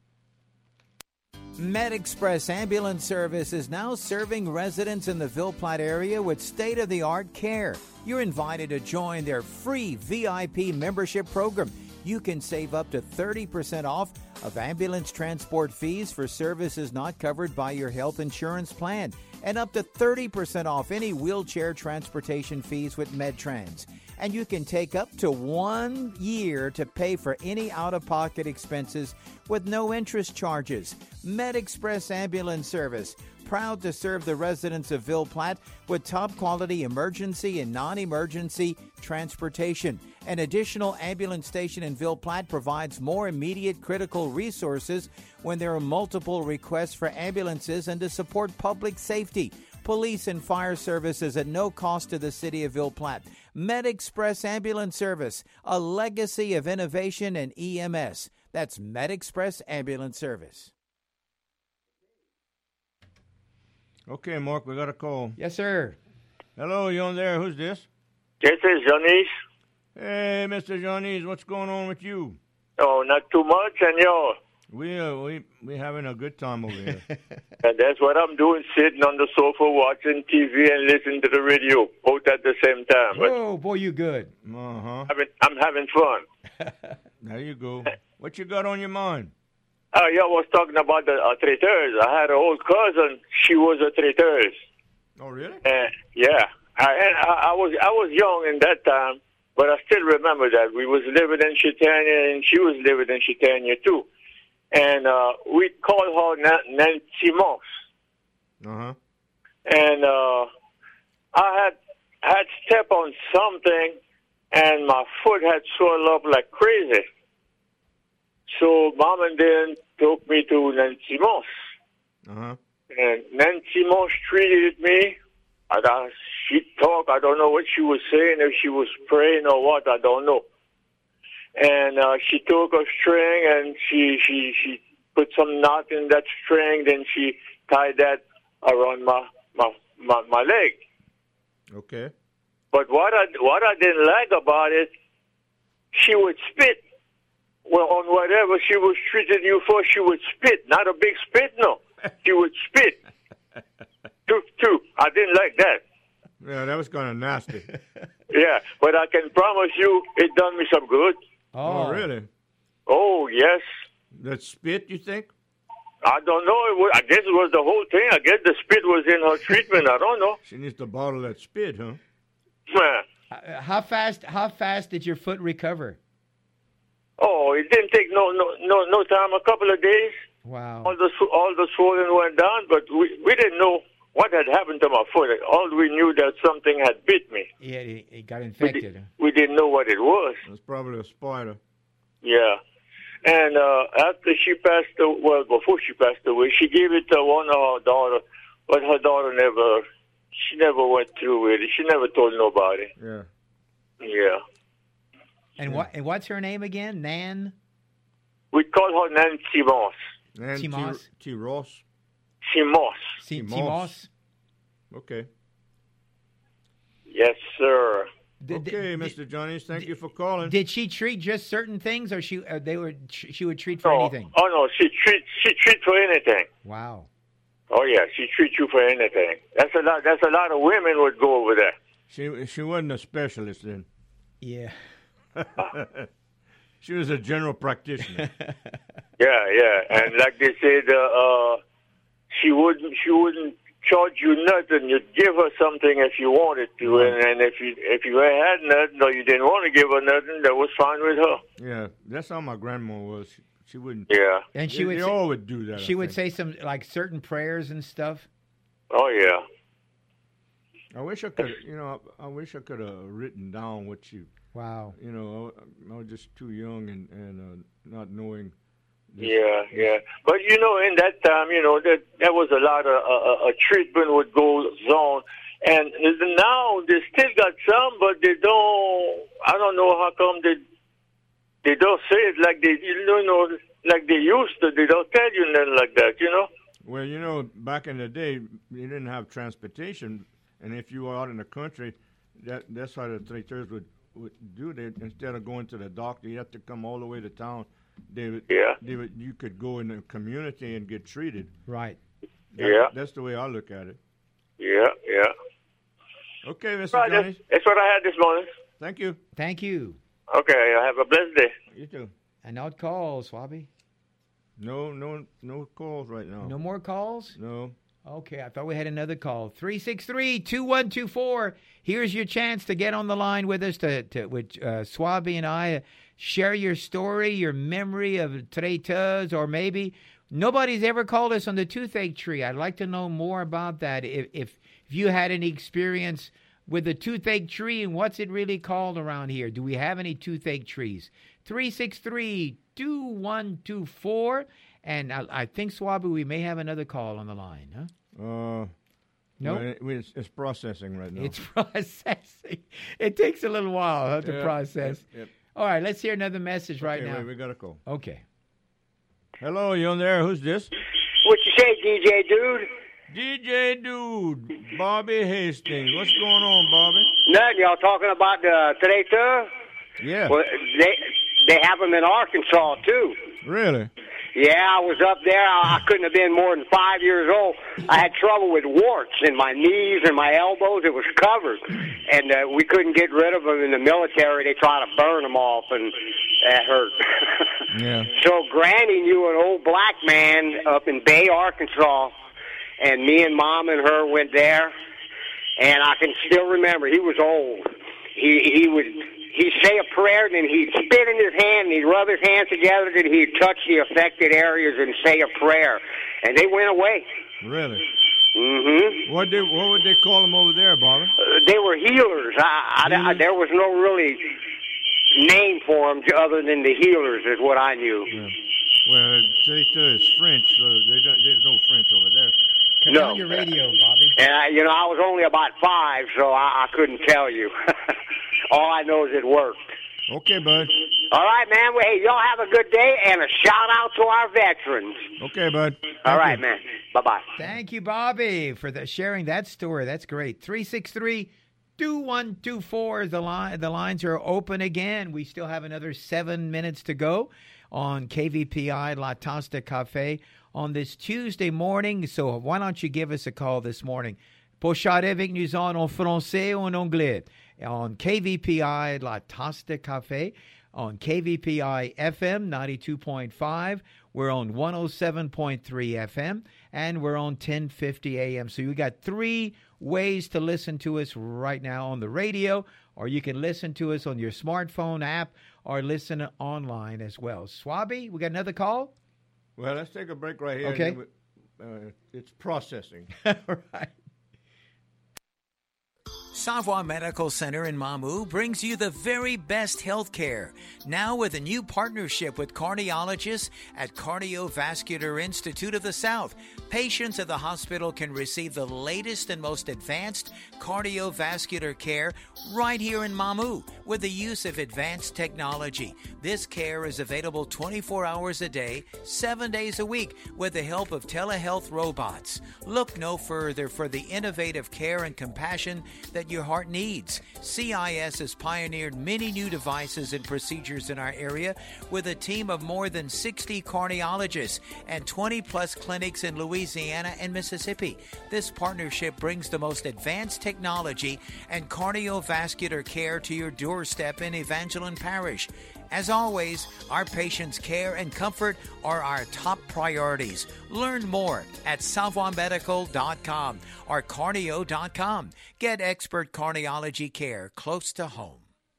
MedExpress Ambulance Service is now serving residents in the Ville Platte area with state-of-the-art care. You're invited to join their free V I P membership program. You can save up to thirty percent off of ambulance transport fees for services not covered by your health insurance plan, and up to thirty percent off any wheelchair transportation fees with MedTrans. And you can take up to one year to pay for any out-of-pocket expenses with no interest charges. MedExpress Ambulance Service, proud to serve the residents of Ville Platte with top-quality emergency and non-emergency transportation. An additional ambulance station in Ville Platte provides more immediate critical resources when there are multiple requests for ambulances and to support public safety, police, and fire services at no cost to the city of Ville Platte. MedExpress Ambulance Service, a legacy of innovation and E M S. That's MedExpress Ambulance Service. Okay, Mark, we got a call. Yes, sir. Hello, you on there? Who's this? This is Janice. Hey, Mister Johnny's, what's going on with you? Oh, not too much, and yo, We uh, we we having a good time over here. and that's what I'm doing, sitting on the sofa watching T V and listening to the radio, both at the same time. But Whoa, boy, you good. Uh-huh. having, I'm having fun. There you go. What you got on your mind? Uh, yeah, I was talking about the uh, traiteurs. I had an old cousin. She was a traiteurs. Oh, really? And yeah, I, and I, I was I was young in that time, but I still remember that we was living in Chitania, and she was living in Chitania too. And uh, we called her Nan- Nancy Moss. Uh-huh. And uh, I had had stepped on something, and my foot had swelled up like crazy. So Mom and Dad took me to Nancy Moss. Uh-huh. And Nancy Moss treated me. And I, she talked. I don't know what she was saying, if she was praying or what, I don't know. And uh, she took a string and she, she, she put some knot in that string, then she tied that around my, my, my, my leg. Okay. But what I, what I didn't like about it, she would spit. Well, on whatever she was treating you for, she would spit. Not a big spit, no. She would spit. Too, too. I didn't like that. Yeah, that was kind of nasty. Yeah, but I can promise you it done me some good. Oh, really? Oh, yes. That spit, you think? I don't know. It was, I guess it was the whole thing. I guess the spit was in her treatment. I don't know. She needs to bottle that spit, huh? Uh, How fast? How fast did your foot recover? Oh, it didn't take no no no no time. A couple of days. Wow. All the all the swelling went down, but we we didn't know what had happened to my foot. All we knew that something had bit me. Yeah, it, it got We, infected. di- we didn't know what it was. It was probably a spider. Yeah. And uh, after she passed away, well, before she passed away, she gave it to one of her daughter, but her daughter never, she never went through with it. She never told nobody. Yeah. Yeah. And what? And what's her name again? Nan. We call her Nancy Moss. Nancy Moss? T. Ross. She Moss. C- Moss. Moss. Okay. Yes, sir. Did- Okay, did- Mister Johnny's, thank you for calling. Did she treat just certain things, or she uh, they were she would treat for No. anything? Oh, no, she treat she treat for anything. Wow. Oh, yeah, she treats you for anything. That's a lot. That's a lot of women would go over there. She she wasn't a specialist then. Yeah. She was a general practitioner. Yeah, yeah, and like they said, uh, uh, she wouldn't she wouldn't charge you nothing. You'd give her something if you wanted to, and, and if you if you had nothing or you didn't want to give her nothing, that was fine with her. Yeah, that's how my grandma was. She, she wouldn't. Yeah. And she they, would they say, all would do that. she I would think. say some like certain prayers and stuff. Oh yeah. I wish I could. You know, I, I wish I could have written down what she. Wow. You know, I, I was just too young and and uh, not knowing. This, Yeah, yeah. But you know, in that time, you know, that there was a lot of uh, a treatment would go on, and now they still got some, but they don't. I don't know how come they they don't say it like they you know like they used to. They don't tell you nothing like that, you know. Well, you know, back in the day, you didn't have transportation, and if you were out in the country, that that's how the traiteurs would, would do. They instead of going to the doctor, you have to come all the way to town. They would, Yeah. they would, you could go in the community and get treated. Right. That- Yeah. That's the way I look at it. Yeah, yeah. Okay, Mister Right, Johnny. that's, that's what I had this morning. Thank you. Thank you. Okay, have a blessed day. You too. And now call, Swabby. No, no, no calls right now. No more calls? No. Okay, I thought we had another call. three six three, two one two four. Here's your chance to get on the line with us, to, to with uh, Swabby and I. Uh, share your story, your memory of traiteurs, or maybe nobody's ever called us on the toothache tree. I'd like to know more about that. If if, if you had any experience with a toothache tree, and what's it really called around here? Do we have any toothache trees? three six three, two one two four. And I, I think, Swabby, we may have another call on the line, huh? Uh, no, well, it, it's, it's processing right now. It's processing. It takes a little while huh, to Yep, process. yep, yep. All right, let's hear another message right Okay, now. wait, we got a call. Okay. Hello, you on there? Who's this? What you say, D J Dude? D J Dude, Bobby Hastings. What's going on, Bobby? Nothing. Y'all talking about the traiteur? Yeah. Well, they they have them in Arkansas too. Really? Yeah, I was up there. I, I couldn't have been more than five years old. I had trouble with warts in my knees and my elbows. It was covered, and uh, we couldn't get rid of them in the military. They tried to burn them off, and that hurt. Yeah. So Granny knew an old black man up in Bay, Arkansas, and me and Mom and her went there, and I can still remember. He was old. He he would he'd say a prayer, and then he'd spit in his hand, and he'd rub his hands together, and he'd touch the affected areas and say a prayer, and they went away. Really? Mm-hmm. What did what would they call them over there, Bobby? Uh, they were healers. I, I, I, there was no really name for them other than the healers, is what I knew. Yeah. Well, traiteur is French, so they don't, there's no French over there. Cut No. down your radio, Bobby. And, I, you know, I was only about five, so I, I couldn't tell you. All I know is it worked. Okay, bud. All right, man. Well, hey, y'all have a good day, and a shout-out to our veterans. Okay, bud. All Thank right, you. man. Bye-bye. Thank you, Bobby, for the, sharing that story. That's great. three six three, two one two four. The line, the lines are open again. We still have another seven minutes to go on K V P I La Tosta Cafe on this Tuesday morning. So why don't you give us a call this morning? Pour charrer avec nous en français ou en anglais. On K V P I La Tosta Cafe, on K V P I F M ninety-two point five. We're on one oh seven point three F M, and we're on ten fifty A M. So you got three ways to listen to us right now on the radio, or you can listen to us on your smartphone app, or listen online as well. Swabby, we got another call? Well, let's take a break right here. Okay. and then we- Uh, it's processing. All right. Savoie Medical Center in Mamou brings you the very best health care. Now with a new partnership with cardiologists at Cardiovascular Institute of the South. Patients at the hospital can receive the latest and most advanced cardiovascular care right here in Mamou with the use of advanced technology. This care is available twenty-four hours a day, seven days a week with the help of telehealth robots. Look no further for the innovative care and compassion that your heart needs. C I S has pioneered many new devices and procedures in our area with a team of more than sixty cardiologists and twenty plus clinics in Louisiana and Mississippi. This partnership brings the most advanced technology and cardiovascular care to your doorstep in Evangeline Parish. As always, our patients' care and comfort are our top priorities. Learn more at savoie medical dot com or cardio dot com. Get expert cardiology care close to home.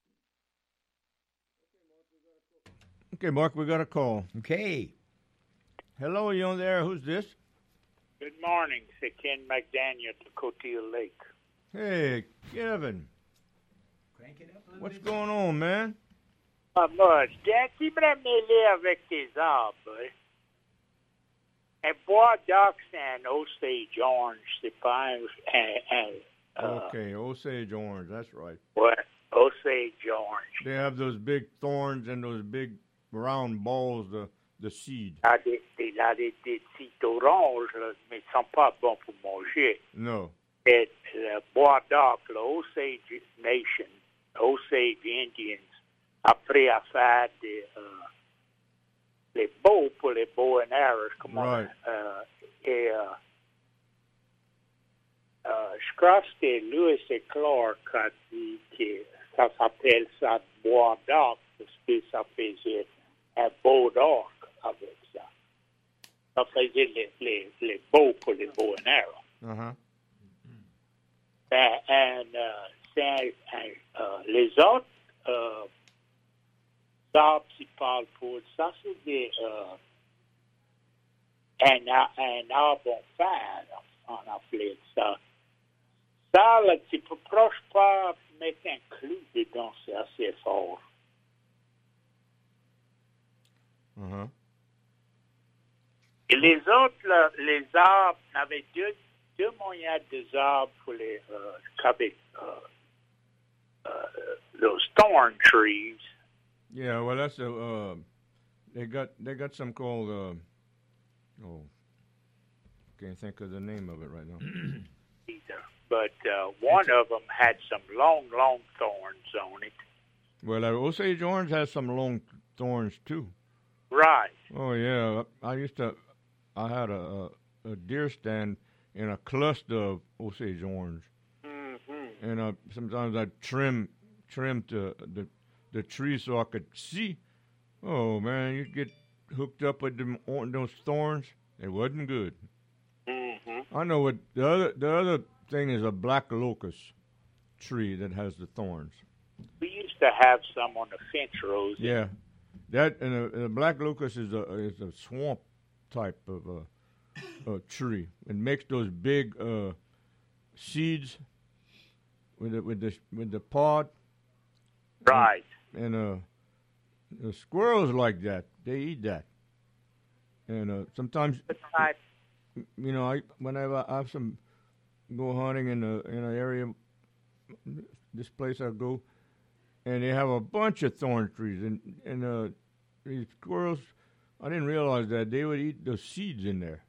Okay, Mark, we got a call. Okay. Hello, you on there? Who's this? Good morning, c'est Ken McDaniel to Coteau Lake. Hey, Kevin. What's going on, man? Pas much. Dan, tu me mêler avec tes arbres. Hein? Un bois d'ox and Osage orange, c'est pas un... un, un uh, Okay, Osage orange. That's right. what? Osage orange. They have those big thorns and those big round balls, the the seed. Là, des, des, là, des, des petits oranges, là, mais ils sont pas bons pour manger. No. Et le bois d'ox, le Osage Nation, Osage Indians, après à faire des, euh, les bows pour les bow and arrows, comment, Right. euh, et euh, euh, je crois que c'était Lewis et Clark qui a dit que ça s'appelle ça bois d'orque parce que ça faisait un bow d'orque avec ça. Ça faisait les, les, les bows pour les bow and arrows. Uh-huh. And, and uh, c'est un, uh, les autres uh, arbres qui parlent pour ça, c'est des uh, un, un arbre en fer, on appelait ça. Ça, là, tu ne peux pas mettre un clou dedans, c'est assez fort. Uh-huh. Et les autres, là, les arbres, on avait deux, deux moyens des arbres pour les, euh, avec, uh, uh, those thorn trees. Yeah, well, that's a, uh, they got, they got some called, uh, oh, can't think of the name of it right now. Either. But uh, one of them had some long, long thorns on it. Well, uh, Osage orange has some long thorns, too. Right. Oh, yeah. I used to, I had a, a, a deer stand in a cluster of Osage orange. Mm-hmm. And uh, sometimes I'd trim, trim the, the, the tree so I could see. Oh, man, you get hooked up with them, those thorns. It wasn't good. Mm-hmm. I know what the other, the other thing is a black locust tree that has the thorns. We used to have some on the fence rows. Yeah. That and a, and a black locust is a is a swamp type of uh, a tree. It makes those big uh, seeds with the with the with the pod. Right. And, and uh, the squirrels like that. They eat that. And uh, sometimes, you know, I whenever I have some go hunting in a in an area, this place I go, and they have a bunch of thorn trees and and uh. These squirrels, I didn't realize that they would eat the seeds in there.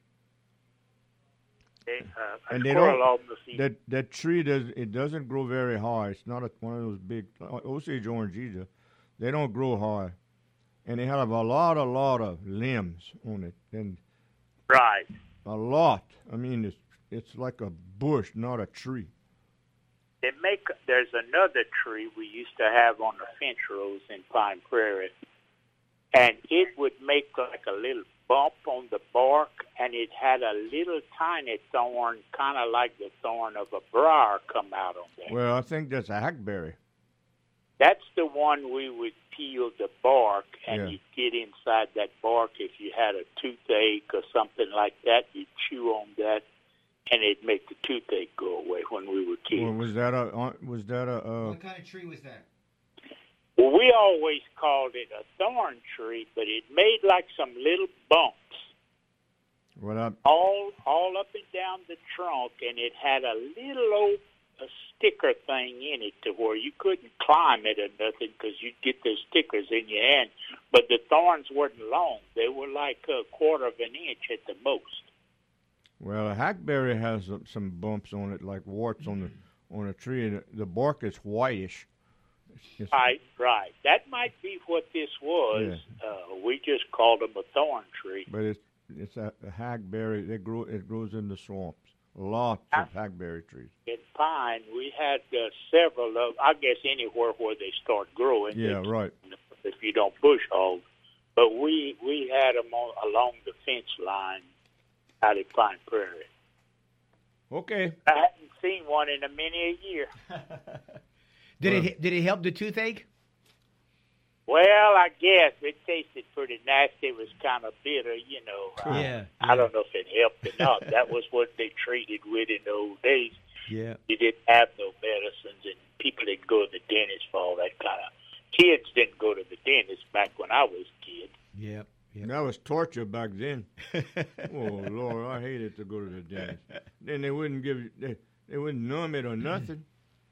They, uh, a and they squirrel don't. on the seed. That that tree does it doesn't grow very high. It's not a, one of those big Osage orange either. They don't grow high, and they have a lot, a lot of limbs on it, and right, a lot. I mean, it's it's like a bush, not a tree. They make. There's another tree we used to have on the fence rows in Pine Prairie. And it would make like a little bump on the bark, and it had a little tiny thorn, kind of like the thorn of a briar, come out on there. Well, I think that's a hackberry. That's the one we would peel the bark, and Yeah. you'd get inside that bark. If you had a toothache or something like that, you'd chew on that, and it'd make the toothache go away when we were kids. Well, was that a uh, was that a? Uh, What kind of tree was that? Well, we always called it a thorn tree, but it made like some little bumps what I, all all up and down the trunk, and it had a little old a sticker thing in it to where you couldn't climb it or nothing because you'd get those stickers in your hand. But the thorns weren't long; they were like a quarter of an inch at the most. Well, a hackberry has uh, some bumps on it, like warts on the on a tree, and the bark is whitish. It's, Right, right. That might be what this was. Uh, we just called them a thorn tree. but it's it's a, a hackberry. It grow it grows in the swamps. Lots of hackberry trees. In Pine, we had uh, several of, I guess anywhere where they start growing. Yeah, if, right. If you don't bush hog. But we, we had them on, along the fence line out at Pine Prairie. Okay. I hadn't seen one in a many a year. Did it did it help the toothache? Well, I guess it tasted pretty nasty. It was kind of bitter, you know. I, Yeah, I don't know if it helped or not. That was what they treated with in the old days. Yeah. You didn't have no medicines, and people didn't go to the dentist for all that kind of. Kids didn't go to the dentist back when I was a kid. Yep. That was torture back then. Oh Lord, I hated to go to the dentist. Then they wouldn't give you, they, they wouldn't numb it or nothing.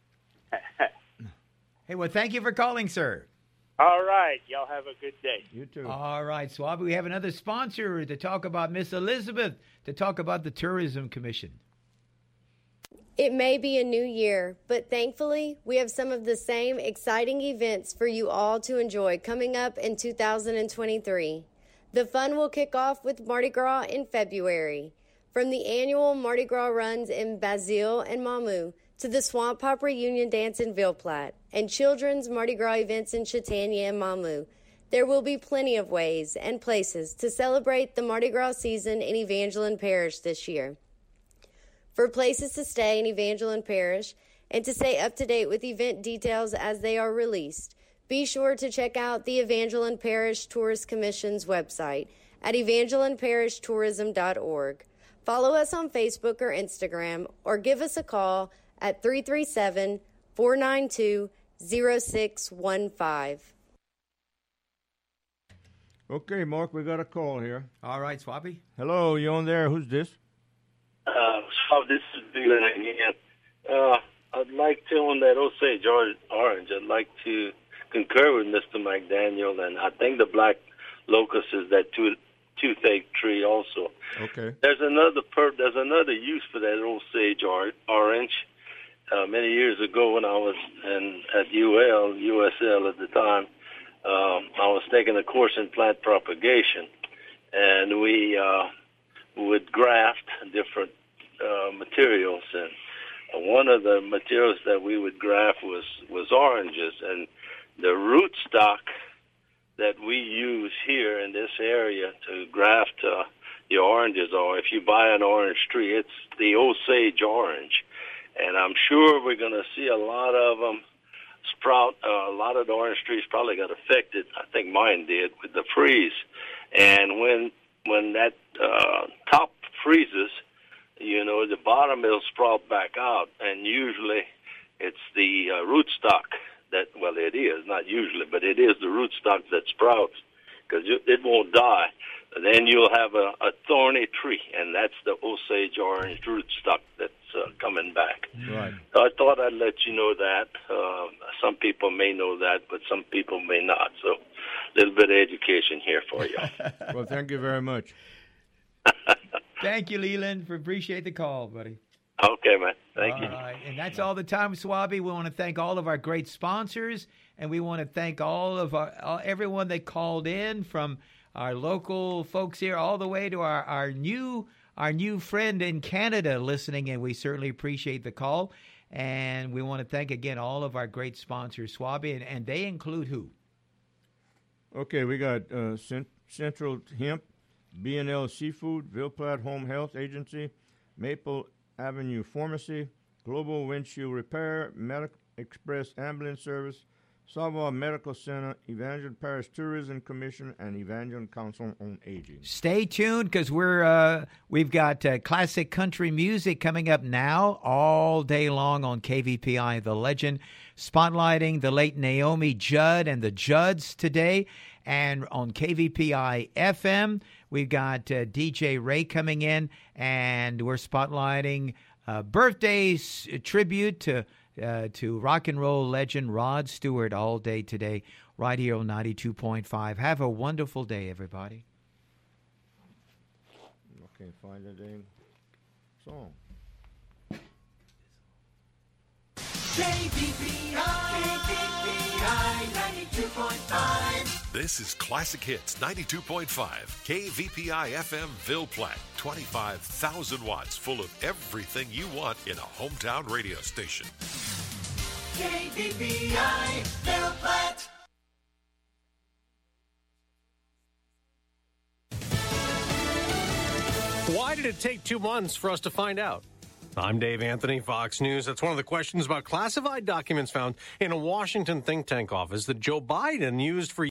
Hey, well, thank you for calling, sir. All right. Y'all have a good day. You too. All right, Swabby, we have another sponsor to talk about Miss Elizabeth, to talk about the Tourism Commission. It may be a new year, but thankfully, we have some of the same exciting events for you all to enjoy coming up in two thousand twenty-three. The fun will kick off with Mardi Gras in February. From the annual Mardi Gras runs in Basile and Mamou to the Swamp Pop Reunion Dance in Ville Platte and children's Mardi Gras events in Chautauqua and Mamou, there will be plenty of ways and places to celebrate the Mardi Gras season in Evangeline Parish this year. For places to stay in Evangeline Parish and to stay up to date with event details as they are released, be sure to check out the Evangeline Parish Tourist Commission's website at evangeline parish tourism dot org. Follow us on Facebook or Instagram, or give us a call at three three seven, four nine two, zero six one five. Okay, Mark, we got a call here. All right, Swappy. Hello, you on there? Who's this? Uh, so this is Dylan again. Uh, I'd like to, on that Osage Orange, I'd like to concur with Mister McDaniel, and I think the black locust is that tooth, toothache tree also. Okay. There's another per, there's another use for that Osage or, orange. Uh, many years ago when I was in, at U L, U S L at the time, um, I was taking a course in plant propagation, and we uh, would graft different uh, materials. And one of the materials that we would graft was, was oranges, and the rootstock that we use here in this area to graft uh, the oranges, or if you buy an orange tree, it's the Osage orange. And I'm sure we're going to see a lot of them sprout. Uh, a lot of the orange trees probably got affected. I think mine did with the freeze. And when when that uh, top freezes, you know, the bottom will sprout back out. And usually it's the uh, rootstock that, well, it is, not usually, but it is the rootstock that sprouts, because it won't die. Then you'll have a, a thorny tree, and that's the Osage orange rootstock that's uh, coming back. Right. So I thought I'd let you know that. Uh, some people may know that, but some people may not. So a little bit of education here for you. Well, thank you very much. Thank you, Leland, for appreciate the call, buddy. Okay, man. Thank all you. Right. And that's all the time, Swabby. We want to thank all of our great sponsors, and we want to thank all of our all, everyone that called in, from our local folks here all the way to our, our new our new friend in Canada listening, and we certainly appreciate the call. And we want to thank again all of our great sponsors, Swabby, and, and they include who? Okay, we got uh, Cent- Central Hemp, B and L Seafood, Ville Platte Home Health Agency, Maple Avenue Pharmacy, Global Windshield Repair, Medical Express Ambulance Service, Savoy Medical Center, Evangel Parish Tourism Commission, and Evangel Council on Aging. Stay tuned, because we're uh, we've got uh, classic country music coming up now all day long on K V P I The Legend, spotlighting the late Naomi Judd and the Judds today. And on K V P I F M, we've got uh, D J Ray coming in, and we're spotlighting uh, birthday s- tribute to uh, to rock and roll legend Rod Stewart all day today, right here on ninety-two point five. Have a wonderful day, everybody. Okay, find the dang song. K V P I, K V P I ninety-two point five. This is Classic Hits ninety-two point five. K V P I F M Ville Platte. twenty-five thousand watts full of everything you want in a hometown radio station. K V P I Ville Platte. Why did it take two months for us to find out? I'm Dave Anthony, Fox News. That's one of the questions about classified documents found in a Washington think tank office that Joe Biden used for